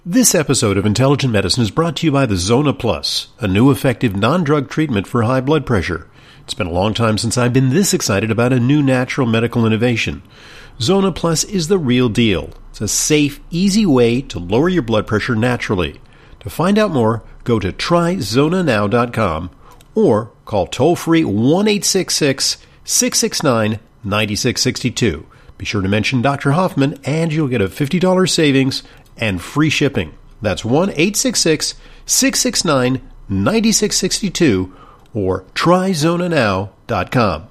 This episode of Intelligent Medicine is brought to you by the Zona Plus, a new effective non-drug treatment for high blood pressure. It's been a long time since I've been this excited about a new natural medical innovation. Zona Plus is the real deal. It's a safe, easy way to lower your blood pressure naturally. To find out more, go to tryzonanow.com or call toll-free 1-866-669-9662. Be sure to mention Dr. Hoffman and you'll get a $50 savings and free shipping. That's 1-866-669-9662 or tryzonanow.com.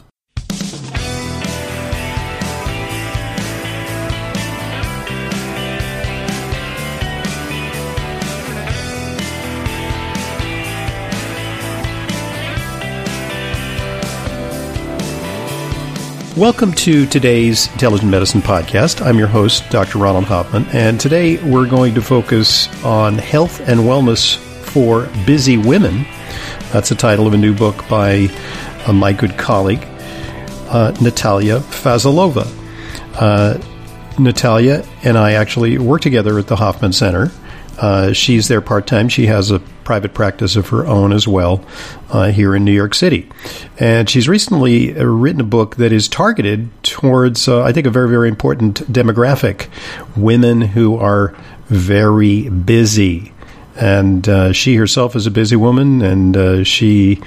Welcome to today's Intelligent Medicine podcast. I'm your host, Dr. Ronald Hoffman, and today we're going to focus on health and wellness for busy women. That's the title of a new book by my good colleague, Natalia Fazilova. Natalia and I actually work together at the Hoffman Center. She's there part-time. She has a private practice of her own as well here in New York City. And she's recently written a book that is targeted towards, I think, a very, very important demographic, women who are very busy. And she herself is a busy woman, and she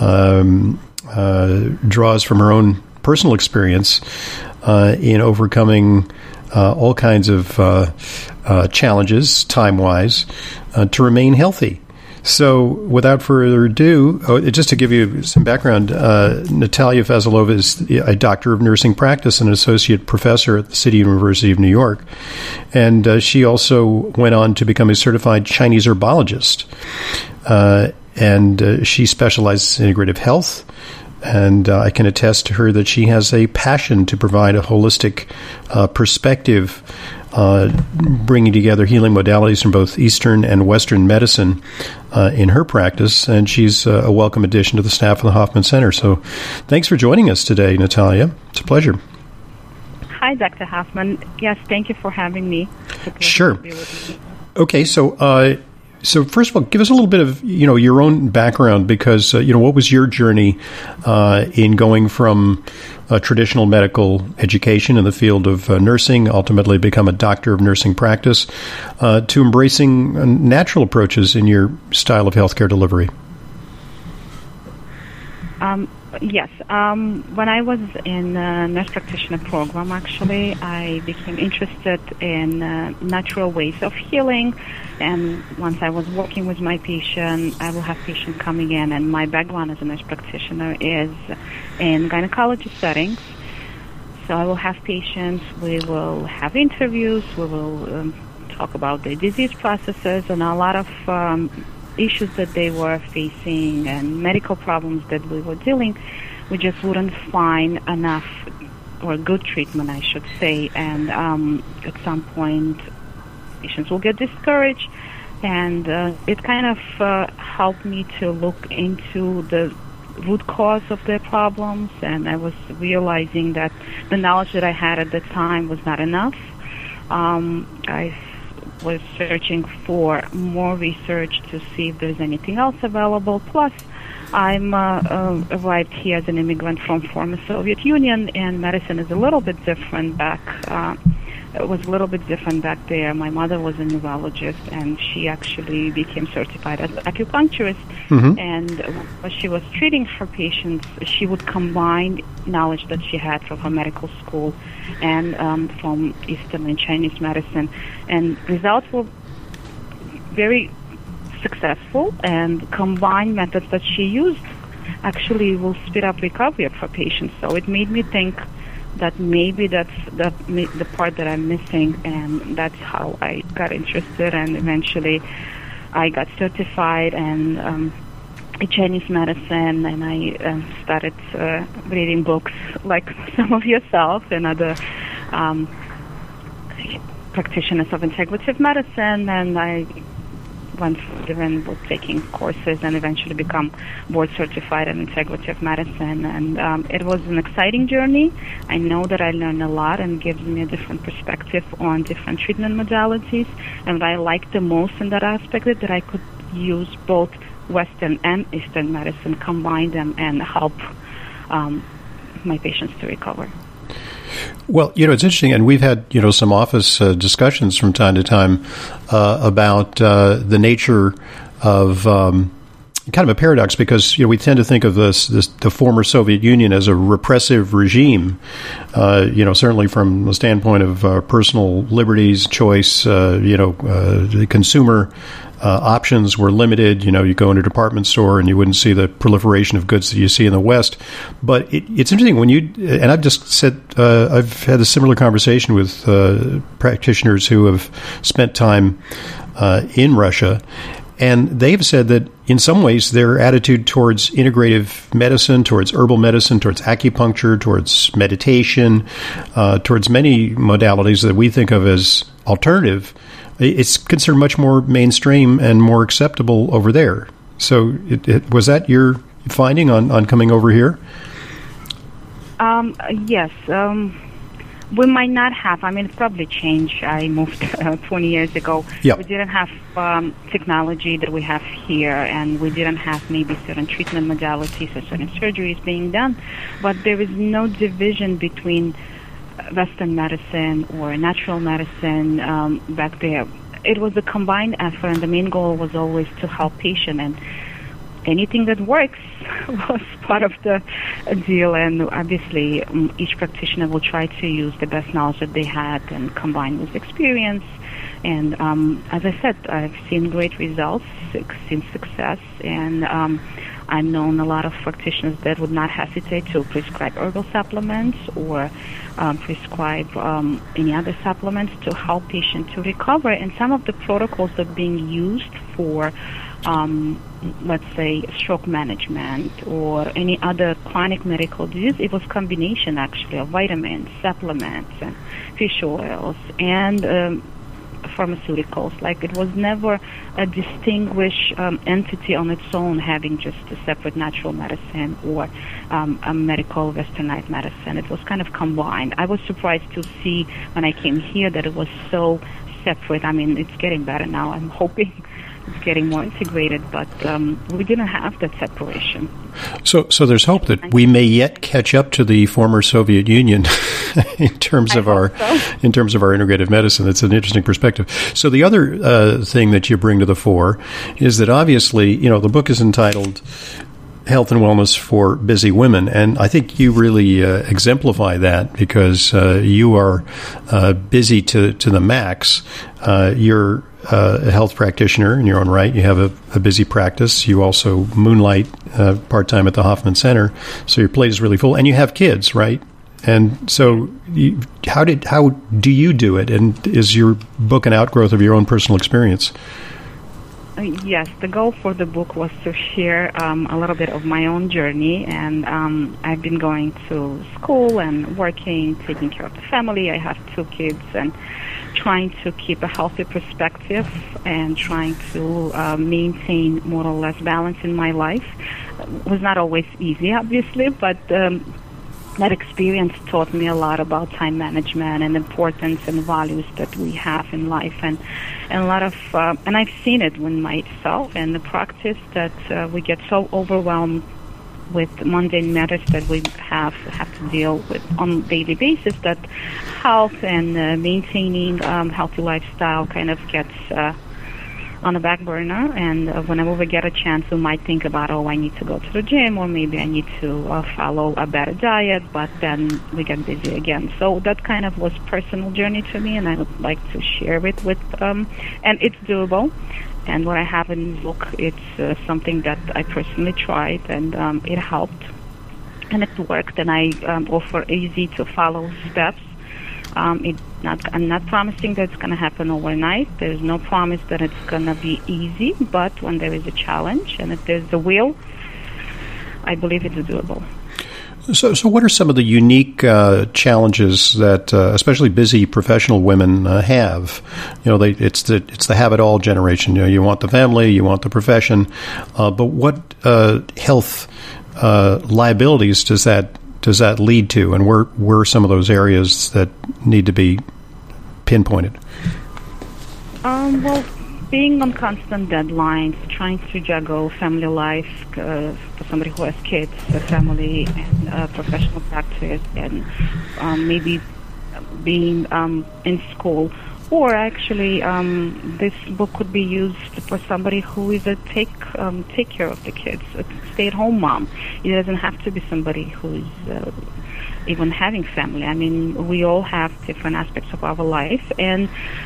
draws from her own personal experience in overcoming all kinds of challenges, time-wise, to remain healthy. So, without further ado, just to give you some background, Natalia Fazilova is a doctor of nursing practice and associate professor at the City University of New York. And she also went on to become a certified Chinese herbologist. And she specializes in integrative health. And I can attest to her that she has a passion to provide a holistic perspective, bringing together healing modalities from both Eastern and Western medicine in her practice. And she's a welcome addition to the staff of the Hoffman Center. So thanks for joining us today, Natalia. It's a pleasure. Hi, Dr. Hoffman. Yes, thank you for having me. Sure. Okay, So first of all, give us a little bit of, your own background, because, what was your journey in going from traditional medical education in the field of nursing, ultimately become a doctor of nursing practice, to embracing natural approaches in your style of healthcare delivery? Yes. When I was in the nurse practitioner program, actually, I became interested in natural ways of healing. And once I was working with my patient, I will have patients coming in, and my background as a nurse practitioner is in gynecology settings. So I will have patients, we will have interviews, we will talk about the disease processes and a lot of issues that they were facing and medical problems that we were dealing. We just wouldn't find enough or good treatment, I should say. And at some point, patients will get discouraged. And it kind of helped me to look into the root cause of their problems. And I was realizing that the knowledge that I had at the time was not enough. I was searching for more research to see if there's anything else available. Plus, I'm arrived here as an immigrant from former Soviet Union, and medicine is a little bit different back. It was a little bit different back there. My mother was a neurologist, and she actually became certified as an acupuncturist. Mm-hmm. And when she was treating her patients, she would combine knowledge that she had from her medical school and from Eastern and Chinese medicine. And results were very successful, and combined methods that she used actually will speed up recovery of her patients. So it made me think that maybe that's the part that I'm missing, and that's how I got interested, and eventually I got certified in Chinese medicine, and I started reading books like some of yourself and other practitioners of integrative medicine, and I went further and was taking courses and eventually become board certified in integrative medicine. And it was an exciting journey. I know that I learned a lot and gives me a different perspective on different treatment modalities. And what I liked the most in that aspect is that I could use both Western and Eastern medicine, combine them, and help my patients to recover. Well, it's interesting, and we've had, some office discussions from time to time about the nature of kind of a paradox, because we tend to think of the former Soviet Union as a repressive regime. Certainly from the standpoint of personal liberties, choice. The consumer options were limited. You go into a department store and you wouldn't see the proliferation of goods that you see in the West. But it's interesting when and I've just said, I've had a similar conversation with practitioners who have spent time in Russia, and they've said that in some ways their attitude towards integrative medicine, towards herbal medicine, towards acupuncture, towards meditation, towards many modalities that we think of as alternative, it's considered much more mainstream and more acceptable over there. So was that your finding on coming over here? Yes. We might not have. I mean, it's probably changed. I moved 20 years ago. Yep. We didn't have technology that we have here, and we didn't have maybe certain treatment modalities or certain surgeries being done. But there is no division between Western medicine or natural medicine back there. It was a combined effort, and the main goal was always to help patients. And anything that works was part of the deal, and obviously each practitioner will try to use the best knowledge that they had and combine with experience. And as I said, I've seen great results, seen success, and I've known a lot of practitioners that would not hesitate to prescribe herbal supplements or prescribe any other supplements to help patients to recover. And some of the protocols that are being used for let's say stroke management or any other chronic medical disease, it was combination actually of vitamins, supplements, and fish oils, and pharmaceuticals. Like, it was never a distinguished entity on its own, having just a separate natural medicine or a medical westernized medicine. It was kind of combined. I was surprised to see when I came here that it was so separate. I mean, it's getting better now. I'm hoping it's getting more integrated, but we didn't have that separation. So there's hope that we may yet catch up to the former Soviet Union in terms of our integrative medicine. That's an interesting perspective. So the other thing that you bring to the fore is that obviously, the book is entitled Health and Wellness for Busy Women, and I think you really exemplify that, because you are busy to the max. You're a health practitioner in your own right. You have a busy practice. You also moonlight part-time at the Hoffman Center, so your plate is really full. And you have kids, right? And so how do you do it? And is your book an outgrowth of your own personal experience? Yes, the goal for the book was to share a little bit of my own journey, and I've been going to school and working, taking care of the family. I have 2 kids, and trying to keep a healthy perspective and trying to maintain more or less balance in my life. It was not always easy, obviously, but that experience taught me a lot about time management and importance and values that we have in life, and a lot of and I've seen it in myself and the practice that we get so overwhelmed with mundane matters that we have to deal with on a daily basis, that health and maintaining healthy lifestyle kind of gets on the back burner. And whenever we get a chance, we might think about, I need to go to the gym, or maybe I need to follow a better diet, but then we get busy again. So that kind of was personal journey to me, and I would like to share it with, and it's doable. And what I have in the book, it's something that I personally tried, and it helped, and it worked, and I offer easy-to-follow steps. I'm not promising that it's going to happen overnight. There's no promise that it's going to be easy, but when there is a challenge and if there's a will, I believe it's doable. So what are some of the unique challenges that especially busy professional women have? It's the have-it-all generation. You want the family, you want the profession, but what health liabilities does that lead to, and where are some of those areas that need to be pinpointed? Well, being on constant deadlines, trying to juggle family life for somebody who has kids, a family, and professional practice, and maybe being in school. Or actually, this book could be used for somebody who is a take care of the kids, a stay-at-home mom. It doesn't have to be somebody who is even having family. I mean, we all have different aspects of our life, and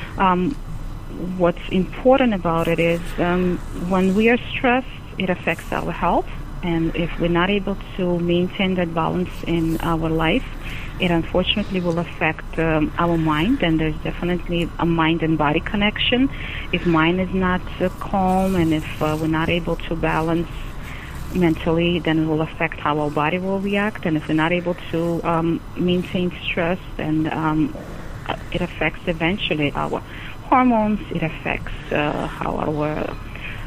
what's important about it is when we are stressed, it affects our health, and if we're not able to maintain that balance in our life, it unfortunately will affect our mind, and there's definitely a mind and body connection. If mind is not calm, and if we're not able to balance mentally, then it will affect how our body will react, and if we're not able to maintain stress, then it affects eventually our hormones, it affects how our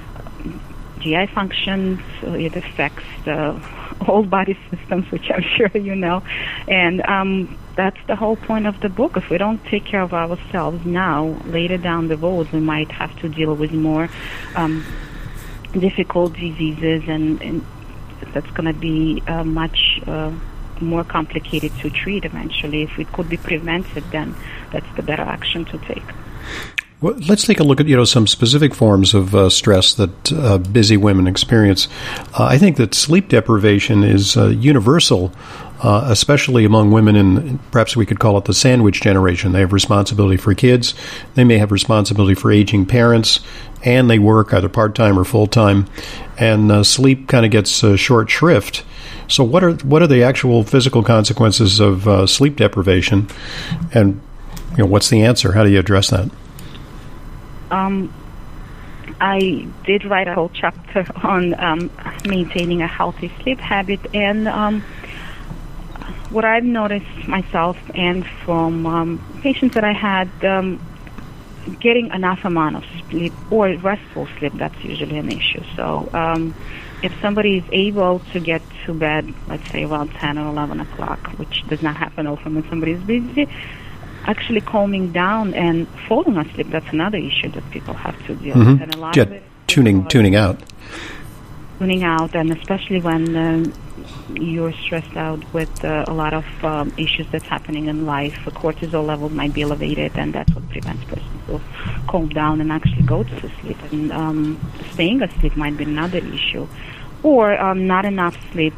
GI functions, it affects the whole body systems, which I'm sure you know. And that's the whole point of the book. If we don't take care of ourselves now, later down the road, we might have to deal with more difficult diseases, and that's going to be much more complicated to treat eventually. If it could be prevented, then that's the better action to take. Well, let's take a look at some specific forms of stress that busy women experience. I think that sleep deprivation is universal, especially among women in, perhaps we could call it the sandwich generation. They have responsibility for kids, they may have responsibility for aging parents, and they work either part-time or full-time, and sleep kind of gets short shrift. So what are the actual physical consequences of sleep deprivation, and what's the answer? How do you address that? I did write a whole chapter on maintaining a healthy sleep habit, and what I've noticed myself and from patients that I had, getting enough amount of sleep or restful sleep, that's usually an issue. So if somebody is able to get to bed, let's say around 10 or 11 o'clock, which does not happen often when somebody is busy, actually calming down and falling asleep, that's another issue that people have to deal with. And a lot of it tuning out. Tuning out, and especially when you're stressed out with a lot of issues that's happening in life, the cortisol level might be elevated, and that's what prevents persons to calm down and actually go to sleep. And staying asleep might be another issue. Or not enough sleep.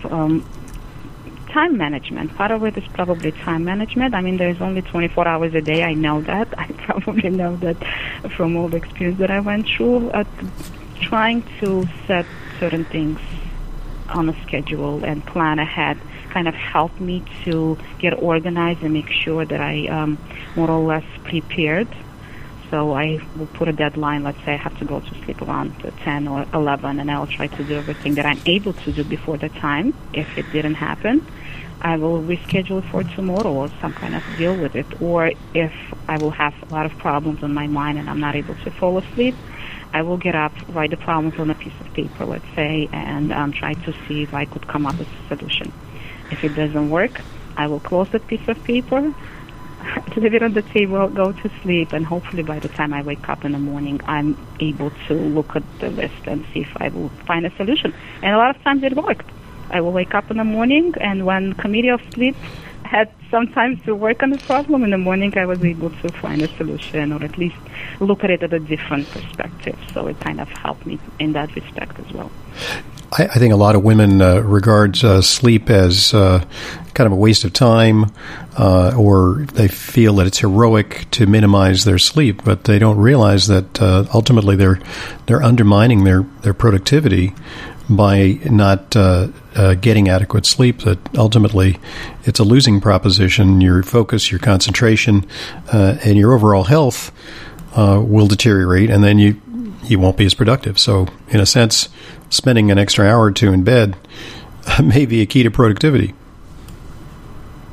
Time management. Part of it is probably time management. I mean, there's only 24 hours a day. I know that. I probably know that from all the experience that I went through. Trying to set certain things on a schedule and plan ahead kind of helped me to get organized and make sure that I more or less prepared. So I will put a deadline. Let's say I have to go to sleep around 10 or 11, and I'll try to do everything that I'm able to do before the time. If it didn't happen, I will reschedule for tomorrow or some kind of deal with it. Or if I will have a lot of problems on my mind and I'm not able to fall asleep, I will get up, write the problems on a piece of paper, let's say, and try to see if I could come up with a solution. If it doesn't work, I will close that piece of paper, leave it on the table, go to sleep, and hopefully by the time I wake up in the morning, I'm able to look at the list and see if I will find a solution. And a lot of times it worked. I will wake up in the morning, and when Committee of Sleep had some time to work on the problem, in the morning I was able to find a solution, or at least look at it at a different perspective. So it kind of helped me in that respect as well. I think a lot of women regard sleep as kind of a waste of time, or they feel that it's heroic to minimize their sleep, but they don't realize that ultimately they're undermining their productivity by not getting adequate sleep. That ultimately it's a losing proposition. Your focus, your concentration, and your overall health will deteriorate, and then you won't be as productive. So in a sense, spending an extra hour or two in bed may be a key to productivity.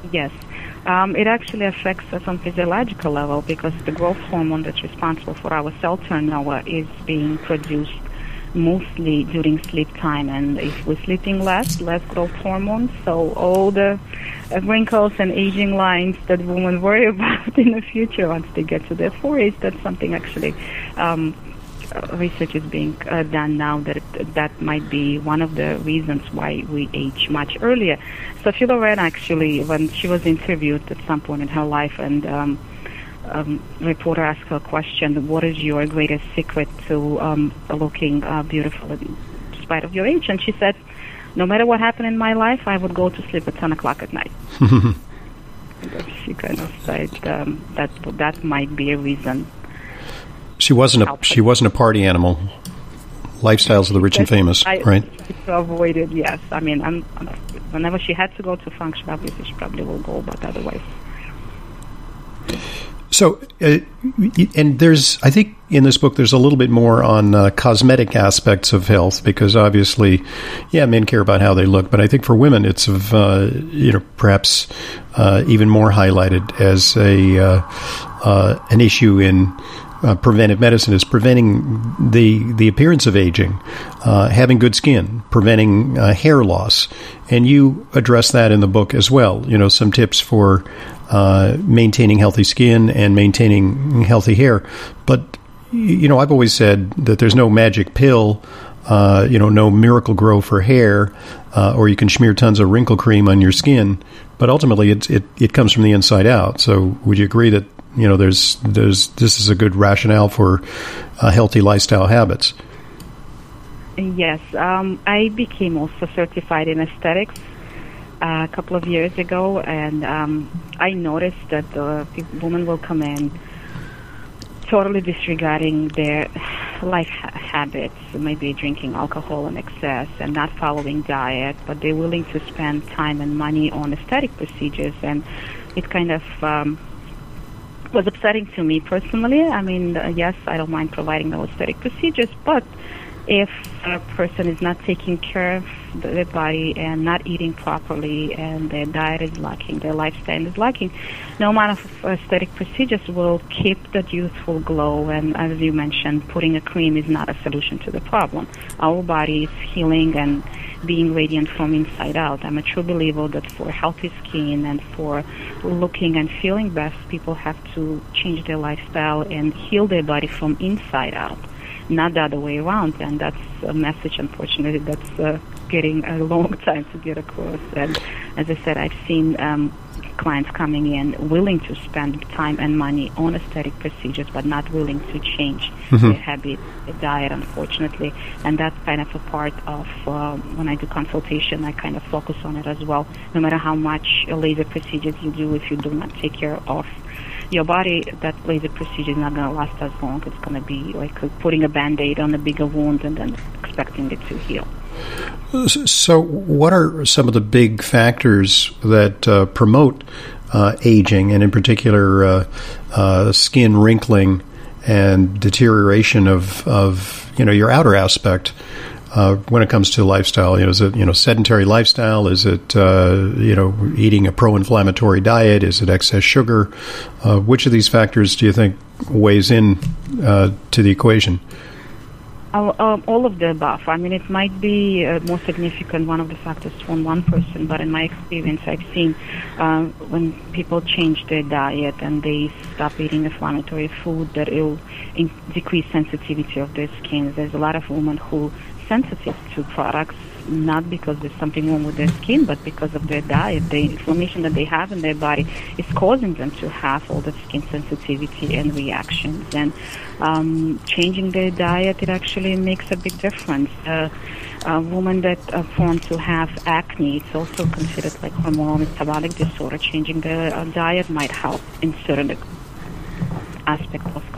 Yes. It actually affects us on physiological level because the growth hormone that's responsible for our cell turnover is being produced mostly during sleep time. And if we're sleeping less growth hormone. So all the wrinkles and aging lines that women worry about in the future once they get to their 40s, that's something actually research is being done now that might be one of the reasons why we age much earlier. Sophie Loren, actually, when she was interviewed at some point in her life, and a reporter asked her a question, what is your greatest secret to looking beautiful in spite of your age? And she said, no matter what happened in my life, I would go to sleep at 10 o'clock at night. She kind of said that might be a reason. She wasn't a party animal. Lifestyles of the rich and famous, right? To avoid it, yes. I mean, whenever she had to go to function, obviously she probably will go, but otherwise. So, and I think in this book there's a little bit more on cosmetic aspects of health, because obviously, men care about how they look, but I think for women it's perhaps even more highlighted as an issue in preventive medicine, is preventing the appearance of aging, having good skin, preventing hair loss, and you address that in the book as well. Some tips for maintaining healthy skin and maintaining healthy hair. But I've always said that there's no magic pill, no miracle grow for hair, or you can smear tons of wrinkle cream on your skin. But ultimately, it comes from the inside out. So, would you agree that this is a good rationale for healthy lifestyle habits? Yes, I became also certified in aesthetics a couple of years ago, and I noticed that the women will come in totally disregarding their life habits, maybe drinking alcohol in excess and not following diet, but they're willing to spend time and money on aesthetic procedures, and it kind of was upsetting to me personally. I mean, yes, I don't mind providing those aesthetic procedures, but if a person is not taking care of their body and not eating properly and their diet is lacking, their lifestyle is lacking, no amount of aesthetic procedures will keep that youthful glow. And as you mentioned, putting a cream is not a solution to the problem. Our body is healing and being radiant from inside out. I'm a true believer that for healthy skin and for looking and feeling best, people have to change their lifestyle and heal their body from inside out, not the other way around. And that's a message, unfortunately, that's getting a long time to get across. And as I said, I've seen clients coming in willing to spend time and money on aesthetic procedures, but not willing to change their habit, their diet, unfortunately. And that's kind of a part of when I do consultation, I kind of focus on it as well. No matter how much laser procedures you do, if you do not take care of your body, that laser procedure is not going to last as long. It's going to be like putting a Band-Aid on a bigger wound and then expecting it to heal. So what are some of the big factors that promote aging, and in particular skin wrinkling and deterioration of your outer aspect when it comes to lifestyle? Is it sedentary lifestyle? Is it eating a pro-inflammatory diet? Is it excess sugar? Which of these factors do you think weighs in to the equation? All of the above. I mean, it might be more significant, one of the factors from one person, but in my experience, I've seen when people change their diet and they stop eating inflammatory food, that it will decrease sensitivity of their skin. There's a lot of women who sensitive to products, not because there's something wrong with their skin, but because of their diet. The inflammation that they have in their body is causing them to have all the skin sensitivity and reactions. And changing their diet, it actually makes a big difference. Women that are prone to have acne, it's also considered like hormonal metabolic disorder. Changing their diet might help in certain aspect of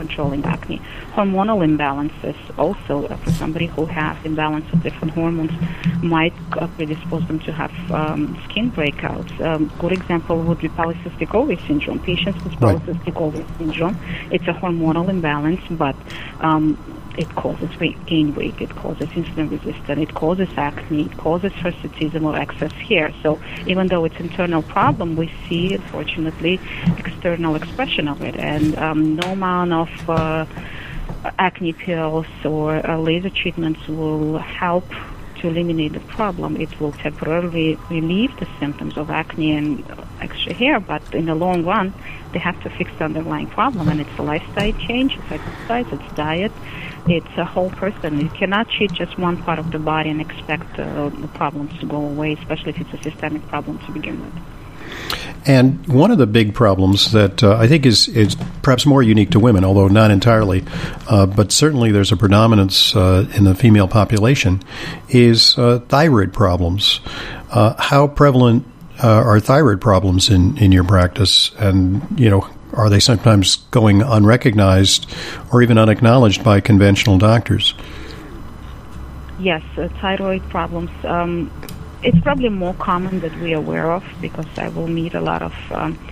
controlling acne. Hormonal imbalances also, for somebody who has imbalance of different hormones, might predispose them to have skin breakouts. Good example would be polycystic ovary syndrome. Patients with polycystic ovary syndrome, it's a hormonal imbalance, but it causes gain weight, it causes insulin resistance, it causes acne, it causes hirsutism or excess hair. So even though it's an internal problem, we see, unfortunately, external expression of it. And no amount of acne pills or laser treatments will help to eliminate the problem. It will temporarily relieve the symptoms of acne and extra hair, but in the long run, they have to fix the underlying problem. And it's a lifestyle change, it's exercise, it's diet, it's a whole person. You cannot treat just one part of the body and expect the problems to go away, especially if it's a systemic problem to begin with. And one of the big problems that I think is perhaps more unique to women, although not entirely, but certainly there's a predominance in the female population, is thyroid problems. How prevalent are thyroid problems in your practice? And, are they sometimes going unrecognized or even unacknowledged by conventional doctors? Yes, thyroid problems. It's probably more common that we're aware of, because I will meet a lot of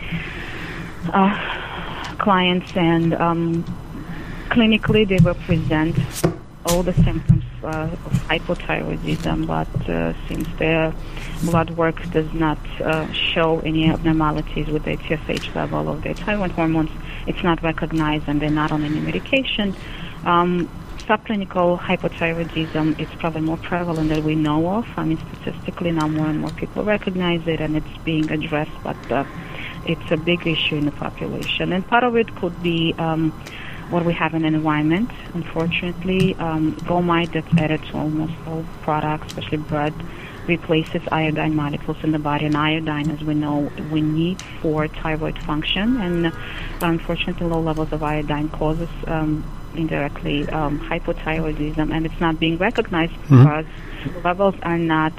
clients, and clinically they will present all the symptoms of hypothyroidism, but since their blood work does not show any abnormalities with their TSH level of their thyroid hormones, it's not recognized and they're not on any medication. Subclinical hypothyroidism is probably more prevalent than we know of. I mean, statistically now more and more people recognize it and it's being addressed, but it's a big issue in the population. And part of it could be what we have in an environment. Unfortunately, bromide that's added to almost all products, especially bread, replaces iodine molecules in the body, and iodine, as we know, we need for thyroid function. And unfortunately, low levels of iodine causes indirectly hypothyroidism, and it's not being recognized because levels are not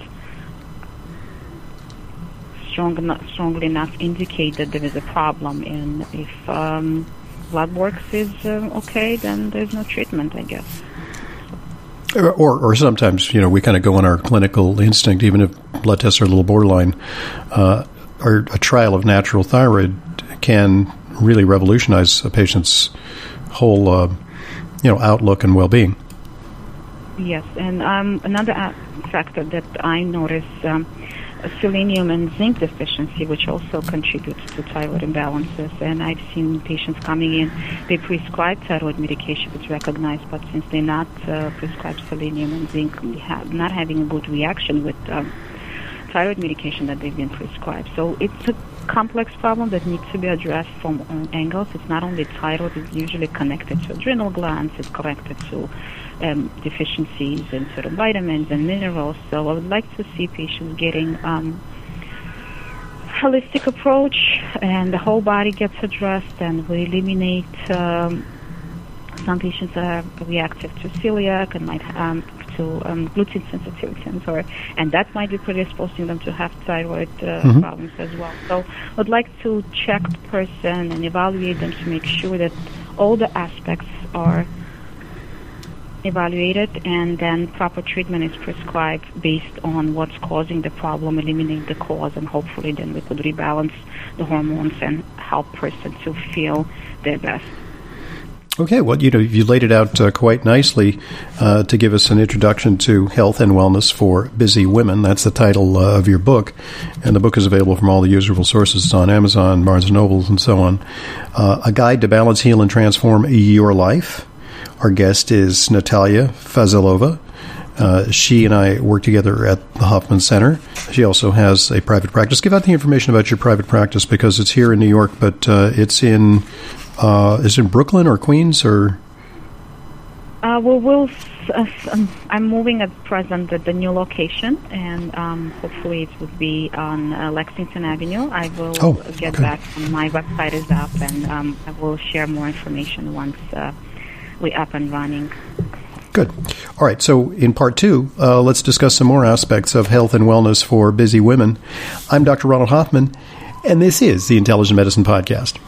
strongly enough indicate that there is a problem. And if blood works is okay, then there's no treatment, I guess. Or sometimes, we kind of go on our clinical instinct, even if blood tests are a little borderline. Or a trial of natural thyroid can really revolutionize a patient's whole, outlook and well-being. Yes, and another factor that I notice, selenium and zinc deficiency, which also contributes to thyroid imbalances. And I've seen patients coming in, they prescribe thyroid medication, it's recognized, but since they're not prescribed selenium and zinc, not having a good reaction with thyroid medication that they've been prescribed. So it's a complex problem that needs to be addressed from all angles. It's not only thyroid, it's usually connected to adrenal glands, it's connected to deficiencies in certain vitamins and minerals. So I would like to see patients getting holistic approach, and the whole body gets addressed, and we eliminate some patients are reactive to celiac and might to gluten sensitivity, and that might be predisposing them to have thyroid problems as well. So I'd like to check the person and evaluate them to make sure that all the aspects are evaluated, and then proper treatment is prescribed based on what's causing the problem, eliminate the cause, and hopefully then we could rebalance the hormones and help person to feel their best. Okay, well, you laid it out quite nicely to give us an introduction to health and wellness for busy women. That's the title of your book, and the book is available from all the usual sources. It's on Amazon, Barnes & Noble, and so on. A Guide to Balance, Heal, and Transform Your Life. Our guest is Natalia Fazilova. She and I work together at the Hoffman Center. She also has a private practice. Give out the information about your private practice, because it's here in New York, but it's in... is it in Brooklyn or Queens or? I'm moving at present at the new location, and hopefully it would be on Lexington Avenue. I will get back when my website is up, and I will share more information once we're up and running. Good. All right. So in part 2, let's discuss some more aspects of health and wellness for busy women. I'm Dr. Ronald Hoffman, and this is the Intelligent Medicine Podcast.